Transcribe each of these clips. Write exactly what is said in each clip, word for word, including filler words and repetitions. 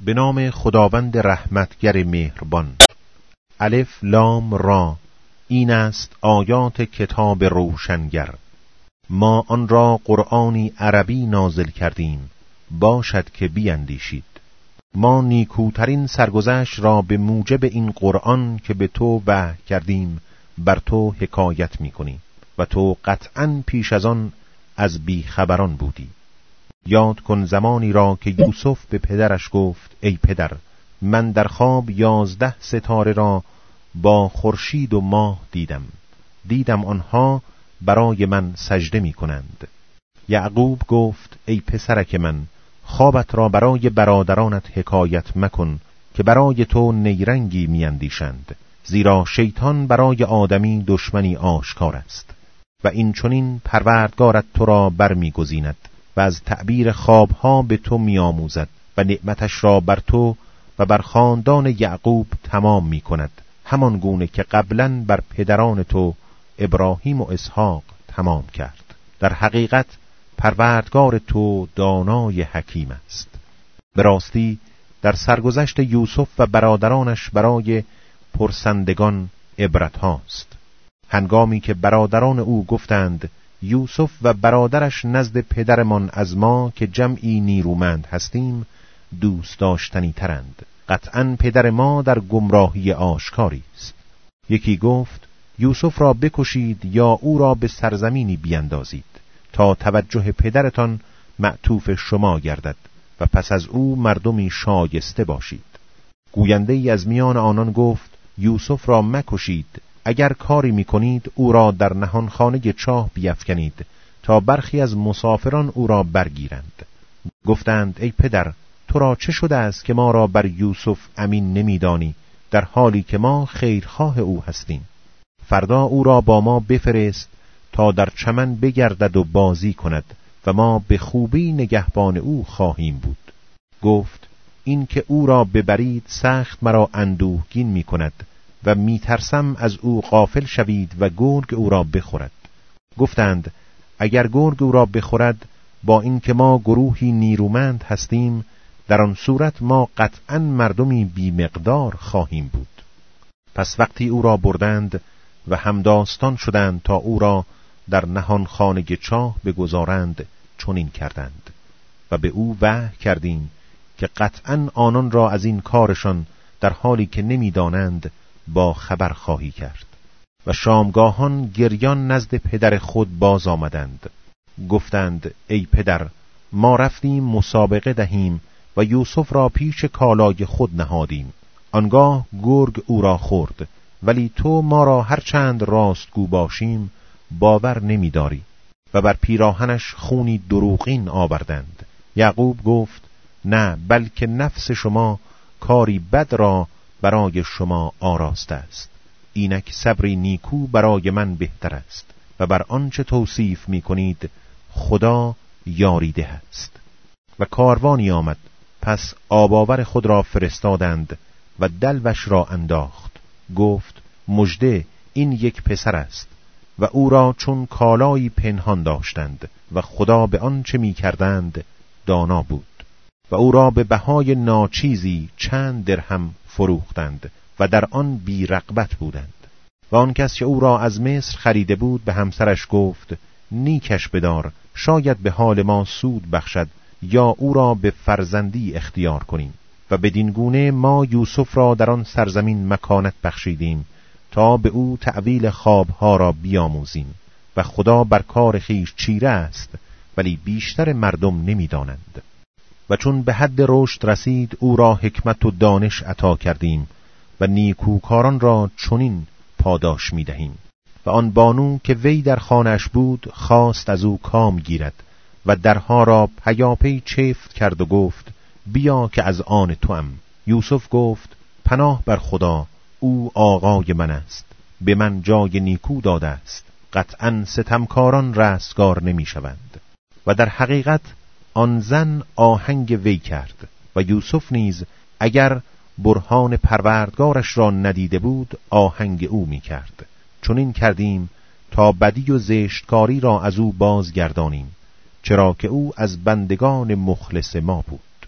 به نام خداوند رحمتگر مهربان. الف لام را. این است آیات کتاب روشنگر. ما آن را قرآنی عربی نازل کردیم باشد که بیندیشید. ما نیکوترین سرگذشت را به موجب این قرآن که به تو وحی کردیم بر تو حکایت می‌کنیم و تو قطعاً پیش از آن از بیخبران بودی. یاد کن زمانی را که یوسف به پدرش گفت ای پدر، من در خواب یازده ستاره را با خورشید و ماه دیدم دیدم آنها برای من سجده می کنند. یعقوب گفت ای پسرک من، خوابت را برای برادرانت حکایت مکن که برای تو نیرنگی می اندیشند، زیرا شیطان برای آدمی دشمنی آشکار است و این چنین پروردگارت تو را بر می گزیند و از تعبیر خوابها به تو می آموزد و نعمتش را بر تو و بر خاندان یعقوب تمام می کند، همان گونه که قبلا بر پدران تو ابراهیم و اسحاق تمام کرد. در حقیقت پروردگار تو دانای حکیم است. به راستی در سرگذشت یوسف و برادرانش برای پرسندگان عبرت هاست. هنگامی که برادران او گفتند یوسف و برادرش نزد پدرمان از ما که جمعی نیرومند هستیم دوست داشتنی ترند، قطعاً پدر ما در گمراهی آشکاری است. یکی گفت یوسف را بکشید یا او را به سرزمینی بیندازید تا توجه پدرتان معطوف شما گردد و پس از او مردمی شایسته باشید. گوینده ای از میان آنان گفت یوسف را مکشید، اگر کاری میکنید او را در نهانخانه چاه بیفکنید تا برخی از مسافران او را برگیرند. گفتند ای پدر، تو را چه شده است که ما را بر یوسف امین نمیدانی در حالی که ما خیرخواه او هستیم؟ فردا او را با ما بفرست تا در چمن بگردد و بازی کند و ما به خوبی نگهبان او خواهیم بود. گفت این که او را ببرید سخت مرا اندوهگین می کند و می ترسم از او غافل شوید و گرگ او را بخورد. گفتند اگر گرگ او را بخورد با این که ما گروهی نیرومند هستیم در آن صورت ما قطعاً مردمی بی مقدار خواهیم بود. پس وقتی او را بردند و همداستان شدند تا او را در نهان خانه چاه بگذارند چنین کردند و به او وحی کردیم که قطعاً آنان را از این کارشان در حالی که نمیدانند با خبر خواهی کرد. و شامگاهان گریان نزد پدر خود باز آمدند. گفتند ای پدر، ما رفتیم مسابقه دهیم و یوسف را پیش کالای خود نهادیم، آنگاه گرگ او را خورد، ولی تو ما را هر چند راستگو باشیم باور نمی‌داری و بر پیراهنش خونی دروغین آوردند. یعقوب گفت نه، بلکه نفس شما کاری بد را برای شما آراسته است. اینک صبری نیکو برای من بهتر است و بر آنچه توصیف می کنید خدا یاریده است. و کاروانی آمد، پس آباور خود را فرستادند و دلوش را انداخت. گفت مژده، این یک پسر است. و او را چون کالایی پنهان داشتند و خدا به آنچه می کردند دانا بود. و او را به بهای ناچیزی چند درهم فروختند و در آن بی رغبت بودند. و آن کس که او را از مصر خریده بود به همسرش گفت نیکش بدار، شاید به حال ما سود بخشد یا او را به فرزندی اختیار کنیم. و بدین گونه ما یوسف را در آن سرزمین مکانت بخشیدیم تا به او تأویل خوابها را بیاموزیم و خدا بر کار خویش چیره است ولی بیشتر مردم نمی‌دانند. و چون به حد رشد رسید او را حکمت و دانش عطا کردیم و نیکوکاران را چنین پاداش می‌دهیم. و آن بانو که وی در خانه‌اش بود خواست از او کام گیرد و درها را پیاپی چفت کرد و گفت بیا که از آن توام. یوسف گفت پناه بر خدا، او آقای من است، به من جای نیکو داده است، قطعاً ستمکاران رستگار نمی شوند. و در حقیقت آن زن آهنگ وی کرد و یوسف نیز اگر برهان پروردگارش را ندیده بود آهنگ او می کرد. چون این کردیم تا بدی و زشتکاری را از او بازگردانیم، چرا که او از بندگان مخلص ما بود.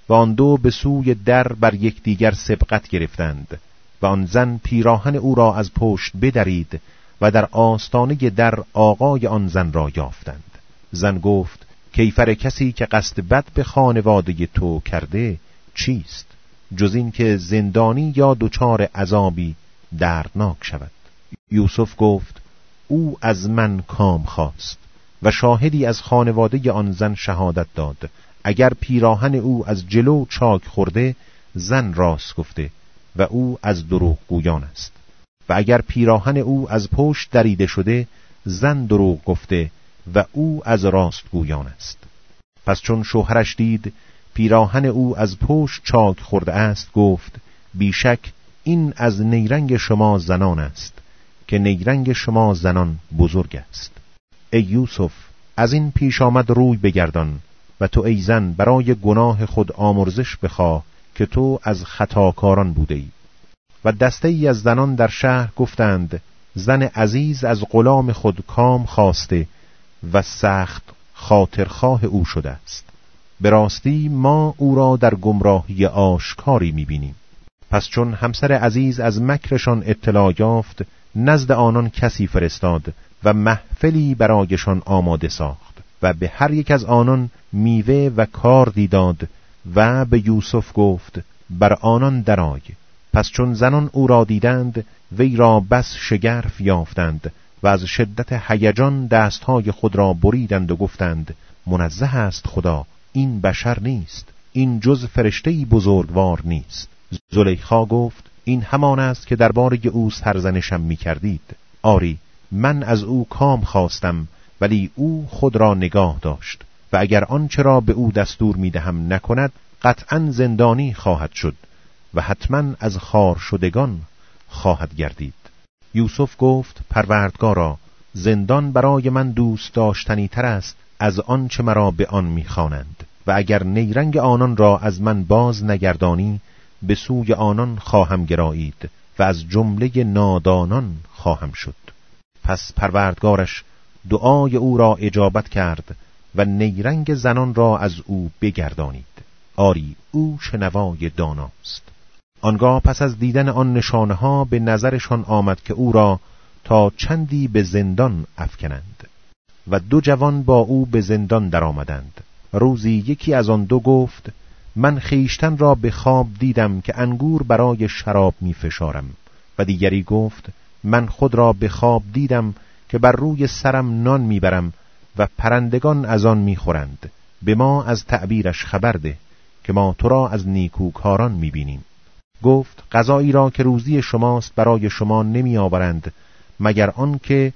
و آن دو به سوی در بر یکدیگر سبقت گرفتند و آن زن پیراهن او را از پشت بدرید و در آستانه در آقای آن زن را یافتند. زن گفت کیفر کسی که قصد بد به خانواده تو کرده چیست، جز این که زندانی یا دچار عذابی دردناک شود؟ یوسف گفت او از من کام خواست و شاهدی از خانواده آن زن شهادت داد. اگر پیراهن او از جلو چاک خورده زن راست گفته و او از دروغ گویان است، و اگر پیراهن او از پشت دریده شده زن دروغ گفته و او از راست گویان است. پس چون شوهرش دید پیراهن او از پشت چاک خورده است، گفت بیشک این از نیرنگ شما زنان است که نیرنگ شما زنان بزرگ است. ای یوسف، از این پیش آمد روی بگردان و تو ای زن برای گناه خود آمرزش بخواه که تو از خطاکاران بوده ای. و دسته ای از زنان در شهر گفتند زن عزیز از غلام خود کام خواسته و سخت خاطرخواه او شده است. به راستی ما او را در گمراهی آشکاری می‌بینیم. پس چون همسر عزیز از مکرشان اطلاع یافت، نزد آنان کسی فرستاد و محفلی برایشان آماده ساخت و به هر یک از آنان میوه و کاردی داد و به یوسف گفت بر آنان درآی. پس چون زنان او را دیدند وی را بس شگرف یافتند و از شدت هیجان دستهای خود را بریدند و گفتند منزه است خدا، این بشر نیست، این جز فرشته‌ای بزرگوار نیست. زلیخا گفت این همان است که درباره او سرزنشم می کردید. آری من از او کام خواستم ولی او خود را نگاه داشت و اگر آنچه را به او دستور می دهم نکند قطعا زندانی خواهد شد و حتما از خار شدگان خواهد گردید. یوسف گفت پروردگارا، زندان برای من دوست داشتنی تر است از آنچه مرا به آن می خوانند و اگر نیرنگ آنان را از من باز نگردانی به سوی آنان خواهم گرایید و از جمله نادانان خواهم شد. پس پروردگارش دعای او را اجابت کرد و نیرنگ زنان را از او بگردانید. آری او شنوای داناست. آنگاه پس از دیدن آن نشانه ها به نظرشان آمد که او را تا چندی به زندان افکنند و دو جوان با او به زندان در آمدند. روزی یکی از آن دو گفت من خیشتن را به خواب دیدم که انگور برای شراب می فشارم، و دیگری گفت من خود را به خواب دیدم که بر روی سرم نان می برم و پرندگان از آن می خورند. به ما از تعبیرش خبر ده که ما تو را از نیکوکاران می بینیم. گفت غذایی را که روزی شماست برای شما نمی آورند مگر آن که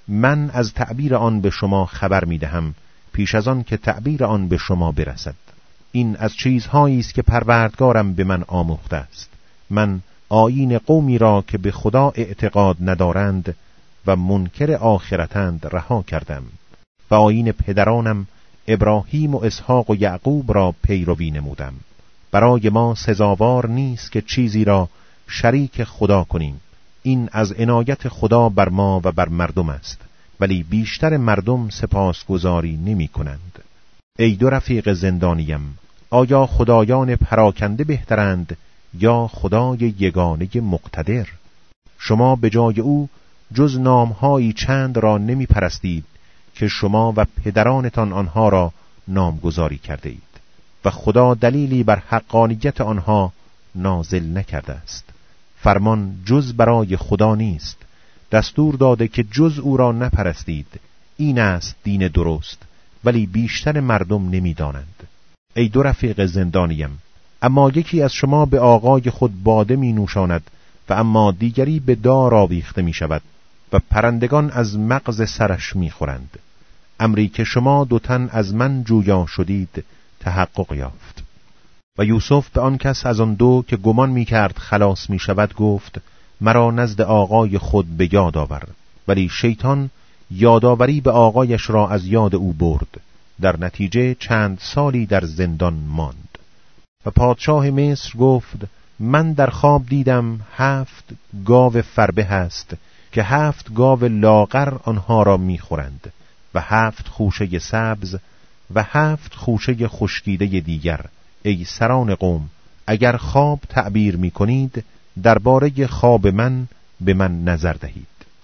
من از تعبیر آن به شما خبر می دهم پیش از آن که تعبیر آن به شما برسد. این از چیزهایی است که پروردگارم به من آموخته است. من آیین قومی را که به خدا اعتقاد ندارند و منکر آخرتند رها کردم و آیین پدرانم ابراهیم و اسحاق و یعقوب را پیروی نمودم. برای ما سزاوار نیست که چیزی را شریک خدا کنیم. این از عنایت خدا بر ما و بر مردم است، ولی بیشتر مردم سپاسگزاری نمی کنند. ای دو رفیق زندانیم، آیا خدایان پراکنده بهترند یا خدای یگانه مقتدر؟ شما به جای او جز نامهایی چند را نمی پرستید که شما و پدرانتان آنها را نامگذاری کرده اید و خدا دلیلی بر حقانیت آنها نازل نکرده است. فرمان جز برای خدا نیست، دستور داده که جز او را نپرستید. این است دین درست، ولی بیشتر مردم نمی دانند. ای دو رفیق زندانیم، اما یکی از شما به آقای خود باده می نوشاند و اما دیگری به دار آویخته می شود و پرندگان از مغز سرش می خورند. امری که شما دو تن از من جویا شدید تحقق یافت. و یوسف به آن کس از آن دو که گمان می کرد خلاص می شود گفت مرا نزد آقای خود به یاد آور. ولی شیطان یادآوری به آقایش را از یاد او برد. در نتیجه چند سالی در زندان ماند. و پادشاه مصر گفت من در خواب دیدم هفت گاو فربه هست که هفت گاو لاغر آنها را میخورند و هفت خوشه سبز و هفت خوشه خشکیده دیگر ای سران قوم، اگر خواب تعبیر می کنید درباره خواب من به من نظر دهید.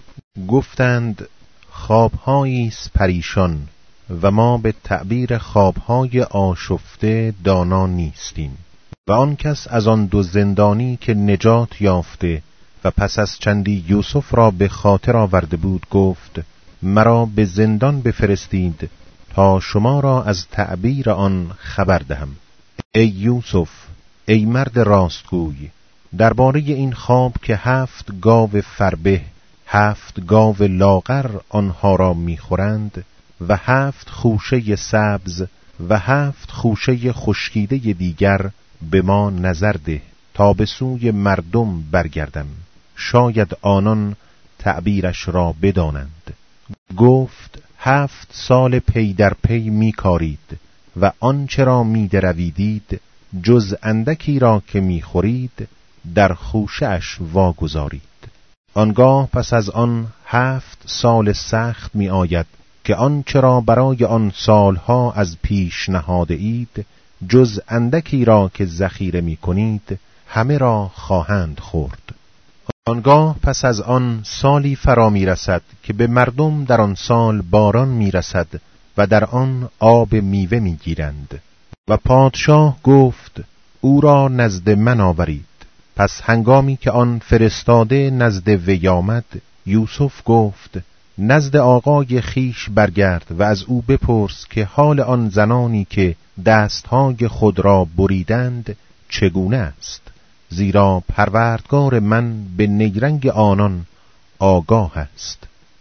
گفتند خواب‌هایی است پریشان و ما به تعبیر خواب‌های آشفته دانا نیستیم. و آن کس از آن دو زندانی که نجات یافته و پس از چندی یوسف را به خاطر آورده بود گفت مرا به زندان بفرستید تا شما را از تعبیر آن خبر دهم. ای یوسف، ای مرد راستگوی، درباره این خواب که هفت گاو فربه هفت گاو لاغر آنها را میخورند و هفت خوشه سبز و هفت خوشه خشکیده دیگر به ما نظر ده تا به سوی مردم برگردم، شاید آنان تعبیرش را بدانند. گفت هفت سال پی در پی می کارید و آنچه را می درویدید جز اندکی را که می خورید در خوشه‌اش واگذارید. آنگاه پس از آن هفت سال سخت می آید که آنچه را برای آن سالها از پیش نهاده اید جز اندکی را که ذخیره می کنید همه را خواهند خورد. آنگاه پس از آن سالی فرا می رسد که به مردم در آن سال باران می رسد و در آن آب میوه می گیرند. و پادشاه گفت او را نزد من آورید. پس هنگامی که آن فرستاده نزد وی آمد، یوسف گفت نزد آقای خیش برگرد و از او بپرس که حال آن زنانی که دستهای خود را بریدند چگونه است، زیرا پروردگار من به نیرنگ آنان آگاه است.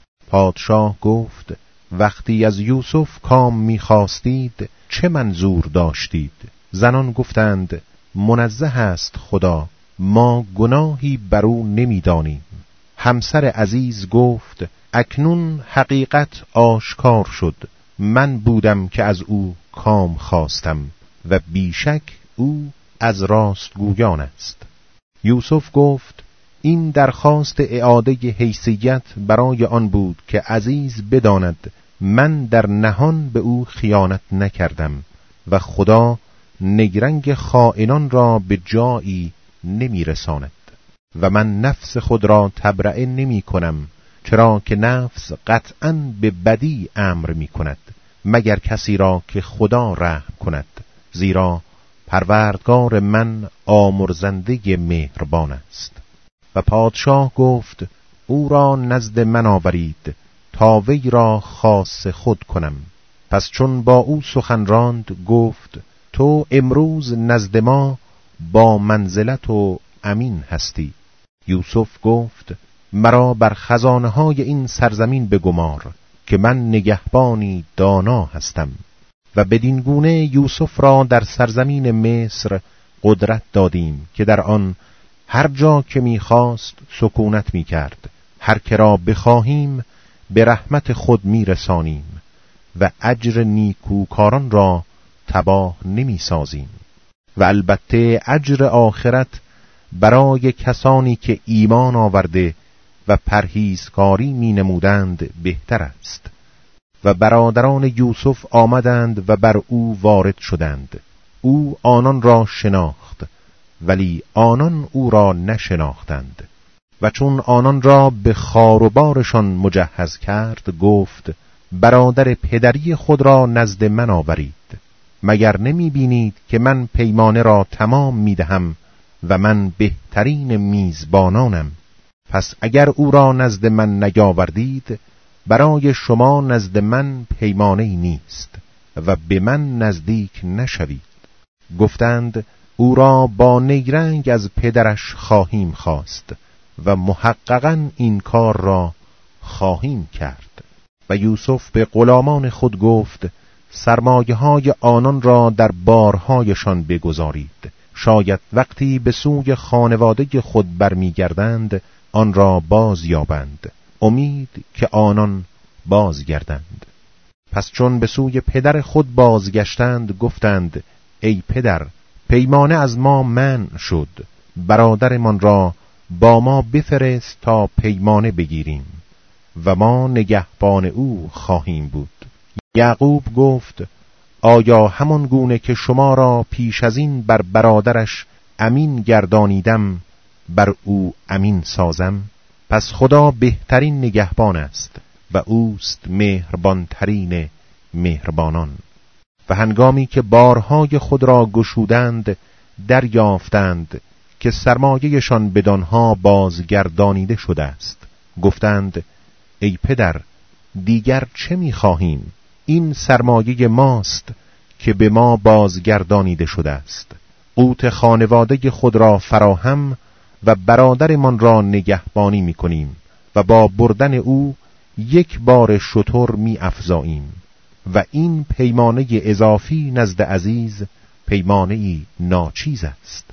پادشاه گفت وقتی از یوسف کام می‌خواستید چه منظور داشتید؟ زنان گفتند منزه است خدا، ما گناهی بر او نمی‌دانیم. همسر عزیز گفت اکنون حقیقت آشکار شد، من بودم که از او کام خواستم و بیشک او از راستگویان است. یوسف گفت این درخواست اعاده حیثیت برای آن بود که عزیز بداند من در نهان به او خیانت نکردم و خدا نیرنگ خائنان را به جایی نمی رساند و من نفس خود را تبرئه نمی کنم، چرا که نفس قطعاً به بدی امر می کند مگر کسی را که خدا رحم کند، زیرا پروردگار من آمرزنده مهربان است. و پادشاه گفت او را نزد من آورید تا وی را خاص خود کنم. پس چون با او سخن راند گفت تو امروز نزد ما با منزلت و امین هستی. یوسف گفت مرا بر خزانه های این سرزمین بگمار که من نگهبانی دانا هستم. و بدین گونه یوسف را در سرزمین مصر قدرت دادیم که در آن هر جا که می‌خواست سکونت می‌کرد، هر که را بخواهیم به رحمت خود می‌رسانیم و اجر نیکوکاران را تباه نمی‌سازیم. و البته اجر آخرت برای کسانی که ایمان آورده و پرهیزکاری می‌نمودند بهتر است. و برادران یوسف آمدند و بر او وارد شدند. او آنان را شناخت ولی آنان او را نشناختند. و چون آنان را به خوار و بارشان مجهز کرد گفت برادر پدری خود را نزد من آورید. مگر نمی بینید که من پیمانه را تمام می دهم و من بهترین میزبانانم؟ پس اگر او را نزد من نیاوردید برای شما نزد من پیمانه‌ای نیست و به من نزدیک نشوید. گفتند او را با نیرنگ از پدرش خواهیم خواست و محققاً این کار را خواهیم کرد. و یوسف به غلامان خود گفت سرمایه های آنان را در بارهایشان بگذارید، شاید وقتی به سوی خانواده خود برمیگردند آن را باز یابند، امید که آنان بازگردند. پس چون به سوی پدر خود بازگشتند گفتند ای پدر، پیمانه از ما منع شد، برادرمان را با ما بفرست تا پیمانه بگیریم و ما نگهبان او خواهیم بود. یعقوب گفت آیا همان گونه که شما را پیش از این بر برادرش امین گردانیدم بر او امین سازم؟ پس خدا بهترین نگهبان است و اوست مهربانترین مهربانان. و هنگامی که بارهای خود را گشودند دریافتند که سرمایه‌شان بدانها بازگردانیده شده است. گفتند ای پدر، دیگر چه می‌خواهیم؟ این سرمایه ماست که به ما بازگردانیده شده است. قوت خانواده خود را فراهم و برادرمان را نگهبانی می‌کنیم و با بردن او یک بار شتر می‌افزاییم و این پیمانه اضافی نزد عزیز پیمانه ناچیز است.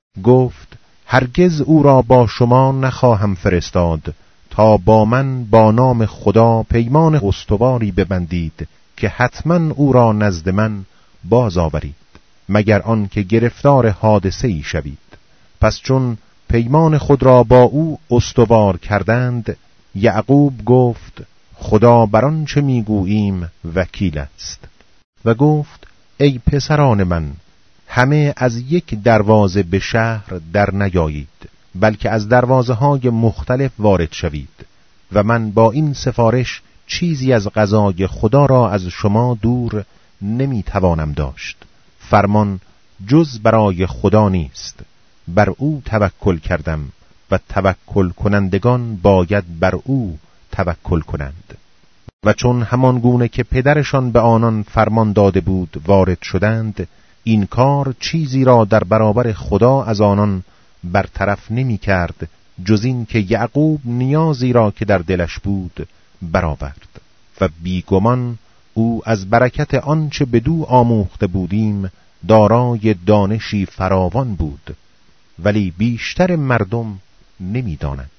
گفت هرگز او را با شما نخواهم فرستاد تا با من با نام خدا پیمان استواری ببندید که حتما او را نزد من باز آورید، مگر آن که گرفتار حادثه ای شوید. پس چون پیمان خود را با او استوار کردند، یعقوب گفت خدا بر آن چه میگوییم وکیل است. و گفت ای پسران من، همه از یک دروازه به شهر در نیایید، بلکه از دروازه های مختلف وارد شوید و من با این سفارش چیزی از قضای خدا را از شما دور نمیتوانم داشت. فرمان جز برای خدا نیست، بر او توکل کردم و توکل کنندگان باید بر او توکل کنند. و چون همان گونه که پدرشان به آنان فرمان داده بود وارد شدند، این کار چیزی را در برابر خدا از آنان برطرف نمی کرد جز این که یعقوب نیازی را که در دلش بود برآورد و بیگمان او از برکت آنچه بدو آموخته بودیم دارای دانشی فراوان بود، ولی بیشتر مردم نمی دانند.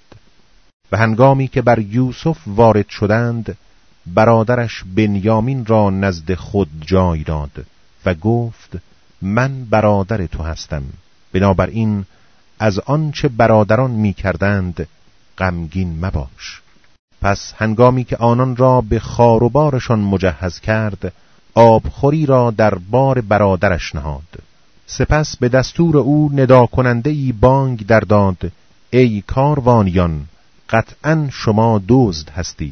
و هنگامی که بر یوسف وارد شدند، برادرش بنیامین را نزد خود جای داد و گفت من برادر تو هستم، بنابراین از آنچه برادران می کردند غمگین مباش. پس هنگامی که آنان را به خار و بارشان مجهز کرد، آبخوری را در بار برادرش نهاد. سپس به دستور او ندا کننده ای بانگ در داد ای کاروانیان، قطعاً شما دزد هستید.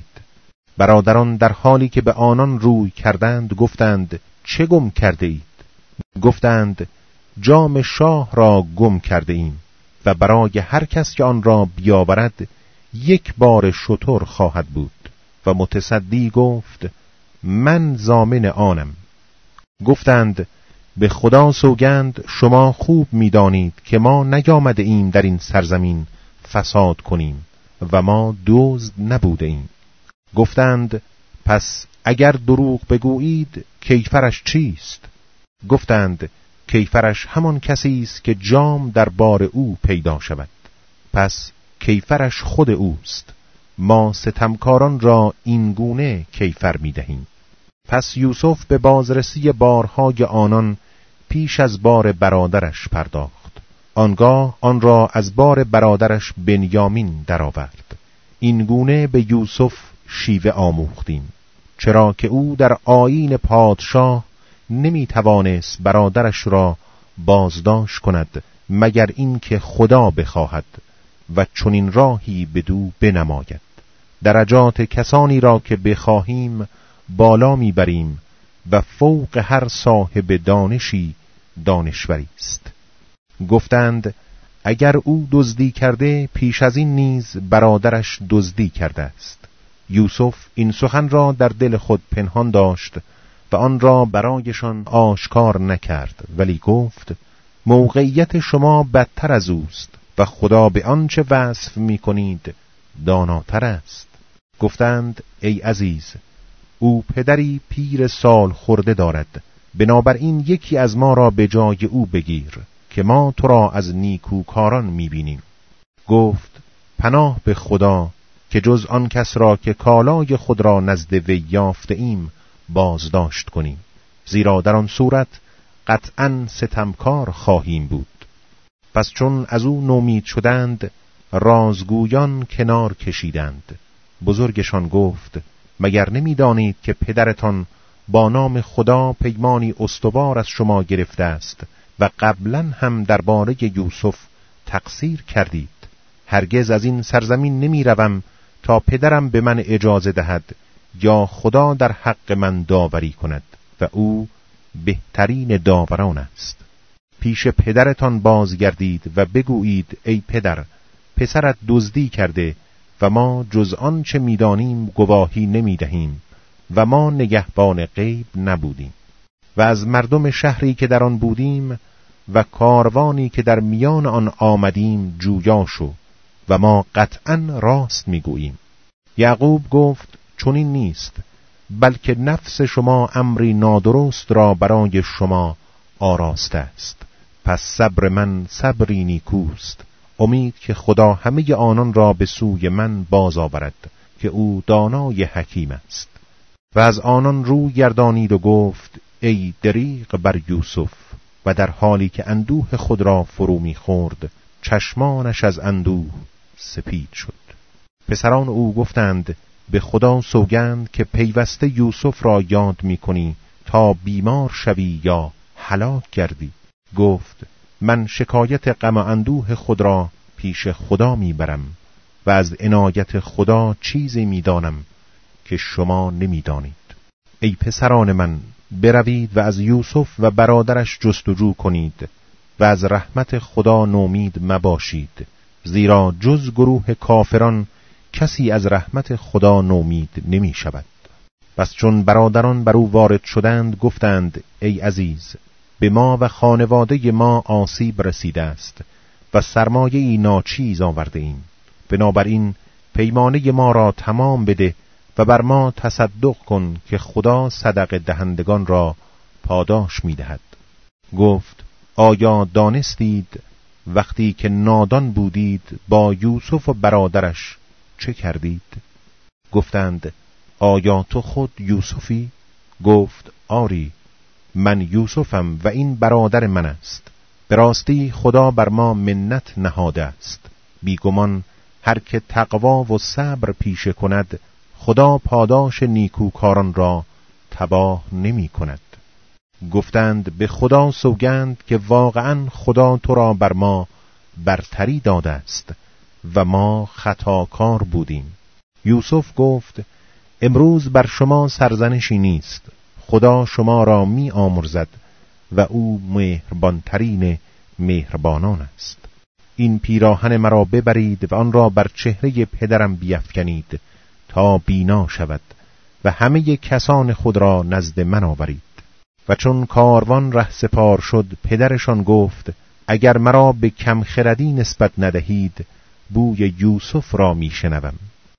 برادران در حالی که به آنان روی کردند گفتند چه گم کرده اید؟ گفتند جام شاه را گم کرده ایم و برای هر کس که آن را بیاورد یک بار شتر خواهد بود. و متصدی گفت من ضامن آنم. گفتند به خدا سوگند شما خوب می‌دانید که ما نیامده ایم در این سرزمین فساد کنیم و ما دزد نبوده ایم. گفتند پس اگر دروغ بگویید کیفرش چیست؟ گفتند کیفرش همان کسی است که جام در بار او پیدا شود. پس کیفرش خود اوست، ما ستمکاران را این گونه کیفر می دهیم. پس یوسف به بازرسی بارهای آنان پیش از بار برادرش پرداخت. آنگاه آن را از بار برادرش بنیامین درآورد. این گونه به یوسف شیوه آموختیم، چرا که او در آیین پادشاه نمی توانست برادرش را بازداشت کند مگر اینکه خدا بخواهد و چنین راهی بدو بنماید. درجات کسانی را که بخواهیم بالا میبریم و فوق هر صاحب دانشی دانشوری است. گفتند اگر او دزدی کرده پیش از این نیز برادرش دزدی کرده است. یوسف این سخن را در دل خود پنهان داشت و آن را برایشان آشکار نکرد، ولی گفت موقعیت شما بدتر از اوست و خدا به آنچه وصف می کنید داناتر است. گفتند ای عزیز، او پدری پیر سال خورده دارد، بنابراین یکی از ما را به جای او بگیر که ما تو را از نیکوکاران می بینیم. گفت پناه به خدا که جز آن کس را که کالای خود را نزد وی یافته ایم بازداشت کنیم، زیرا در آن صورت قطعاً ستمکار خواهیم بود. پس چون از او نومید شدند رازگویان کنار کشیدند. بزرگشان گفت مگر نمی دانید که پدرتان با نام خدا پیمانی استوار از شما گرفته است و قبلا هم درباره یوسف تقصیر کردید. هرگز از این سرزمین نمی روم تا پدرم به من اجازه دهد یا خدا در حق من داوری کند و او بهترین داوران است. پیش پدرتان بازگردید و بگویید ای پدر، پسرت دزدی کرده و ما جز آن چه می‌دانیم گواهی نمی‌دهیم و ما نگهبان غیب نبودیم. و از مردم شهری که در آن بودیم و کاروانی که در میان آن آمدیم جویا شو و ما قطعاً راست می‌گوییم. یعقوب گفت چنین نیست، بلکه نفس شما امری نادرست را برای شما آراسته است. پس صبر من صبری نیکوست، امید که خدا همه آنان را به سوی من باز آورد که او دانای حکیم است. و از آنان رو گردانید و گفت ای دریغ بر یوسف، و در حالی که اندوه خود را فرو می‌خورد چشمانش از اندوه سپید شد. پسران او گفتند به خدا سوگند که پیوسته یوسف را یاد می‌کنی تا بیمار شوی یا هلاک گردی. گفت من شکایت غم و اندوه خود را پیش خدا میبرم و از عنایت خدا چیزی میدانم که شما نمیدانید. ای پسران من، بروید و از یوسف و برادرش جستجو کنید و از رحمت خدا نومید مباشید، زیرا جز گروه کافران کسی از رحمت خدا نومید نمی شود. پس چون برادران بر او وارد شدند گفتند ای عزیز، به ما و خانواده ما آسیب رسیده است و سرمایه‌ای ناچیز آورده ایم. بنابراین پیمانه ما را تمام بده و بر ما تصدق کن که خدا صدقه دهندگان را پاداش می‌دهد. گفت آیا دانستید وقتی که نادان بودید با یوسف و برادرش چه کردید؟ گفتند آیا تو خود یوسفی؟ گفت آری، من یوسفم و این برادر من است. به راستی خدا بر ما منت نهاده است. بیگمان هر که تقوا و صبر پیشه کند خدا پاداش نیکوکاران را تباه نمی کند. گفتند به خدا سوگند که واقعا خدا تو را بر ما برتری داده است و ما خطاکار بودیم. یوسف گفت امروز بر شما سرزنشی نیست، خدا شما را می آمرزد و او مهربانترین مهربانان است. این پیراهن مرا ببرید و آن را بر چهره پدرم بیفکنید تا بینا شود و همه کسان خود را نزد من آورید. و چون کاروان ره سپار شد پدرشان گفت اگر مرا به کم خردی نسبت ندهید بوی یوسف را می شنوم.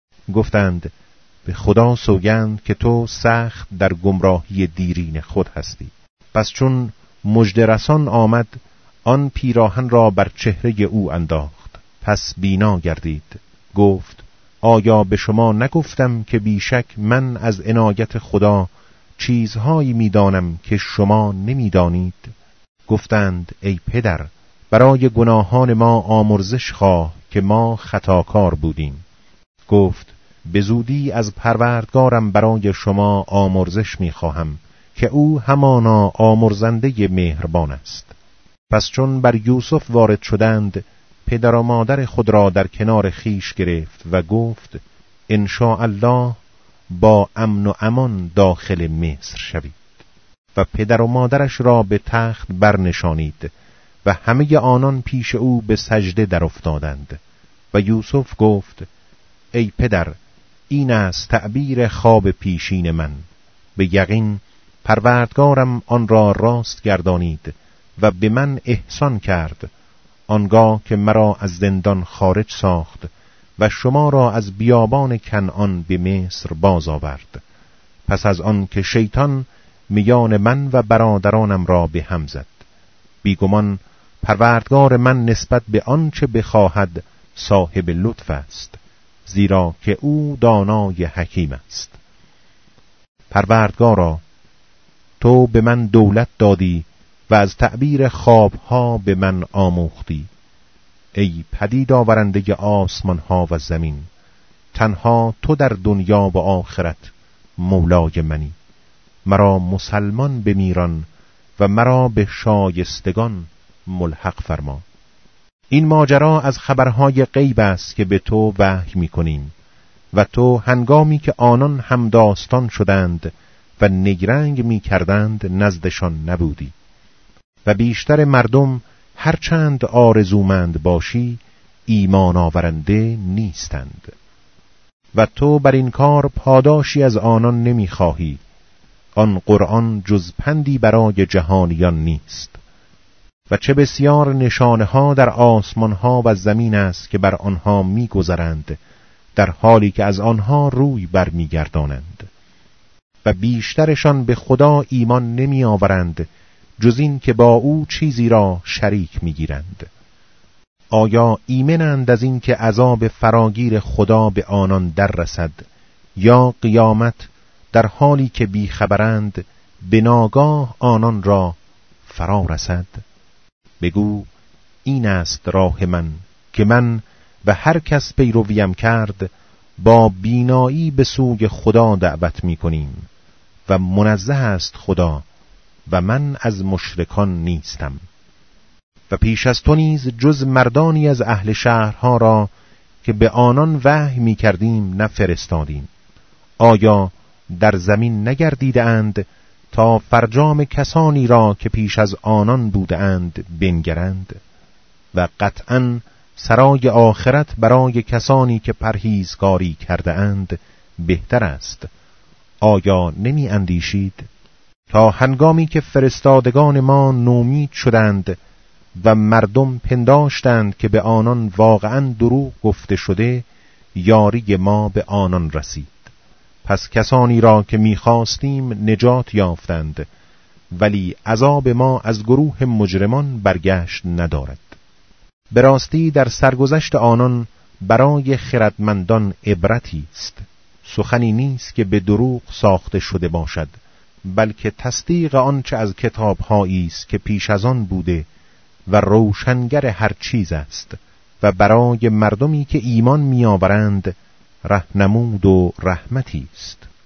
گفتند به خدا سوگند که تو سخت در گمراهی دیرین خود هستی. پس چون مژده رسان آمد آن پیراهن را بر چهره او انداخت، پس بینا گردید. گفت آیا به شما نگفتم که بیشک من از عنایت خدا چیزهایی میدانم که شما نمیدانید؟ گفتند ای پدر، برای گناهان ما آمرزش خواه که ما خطاکار بودیم. گفت به زودی از پروردگارم برای شما آمرزش میخواهم که او همانا آمرزنده مهربان است. پس چون بر یوسف وارد شدند پدر و مادر خود را در کنار خیش گرفت و گفت ان شاء الله با امن و امان داخل مصر شوید. و پدر و مادرش را به تخت برنشانید و همه آنان پیش او به سجده در افتادند. و یوسف گفت ای پدر، این است تعبیر خواب پیشین من. به یقین پروردگارم آن را راست گردانید و به من احسان کرد آنگاه که مرا از زندان خارج ساخت و شما را از بیابان کنعان به مصر باز آورد. پس از آن که شیطان میان من و برادرانم را به هم زد. بیگمان پروردگار من نسبت به آنچه بخواهد صاحب لطف است، زیرا که او دانای حکیم است. پروردگارا، تو به من دولت دادی و از تعبیر خوابها به من آموختی. ای پدید آورنده آسمان ها و زمین، تنها تو در دنیا و آخرت مولای منی. مرا مسلمان بمیران و مرا به شایستگان ملحق فرما. این ماجرا از خبرهای غیب است که به تو وحی می‌کنیم و تو هنگامی که آنان هم داستان شدند و نگرنگ می‌کردند نزدشان نبودی و بیشتر مردم هرچند آرزومند باشی ایمان آورنده نیستند و تو بر این کار پاداشی از آنان نمی‌خواهی. آن قرآن جز پندی برای جهانیان نیست و چه بسیار نشانه ها در آسمان ها و زمین است که بر آنها می‌گذرند در حالی که از آنها روی برمیگردانند و بیشترشان به خدا ایمان نمی آورند جز این که با او چیزی را شریک می‌گیرند. آیا ایمنند از این که عذاب فراگیر خدا به آنان در رسد یا قیامت در حالی که بیخبرند به ناگاه آنان را فرا رسد؟ بگو این است راه من که من و هر کس پیرویم کرد با بینایی به سوی خدا دعوت می کنیم و منزه است خدا و من از مشرکان نیستم. و پیش از تو نیز جز مردانی از اهل شهرها را که به آنان وحی می کردیم نفرستادیم. آیا در زمین نگردیده اند تا فرجام کسانی را که پیش از آنان بوده اند بنگرند؟ و قطعاً سرای آخرت برای کسانی که پرهیزکاری کرده اند بهتر است. آیا نمی اندیشید؟ تا هنگامی که فرستادگان ما نومید شدند و مردم پنداشتند که به آنان واقعاً دروغ گفته شده، یاری ما به آنان رسید. پس کسانی را که می‌خواستیم نجات یافتند، ولی عذاب ما از گروه مجرمان برگشت ندارد. به راستی در سرگذشت آنان برای خردمندان عبرتی است. سخنی نیست که به دروغ ساخته شده باشد، بلکه تصدیق آنچه از کتاب‌هایی است که پیش از آن بوده و روشنگر هر چیز است و برای مردمی که ایمان می‌آورند رهنمود و رحمتی است.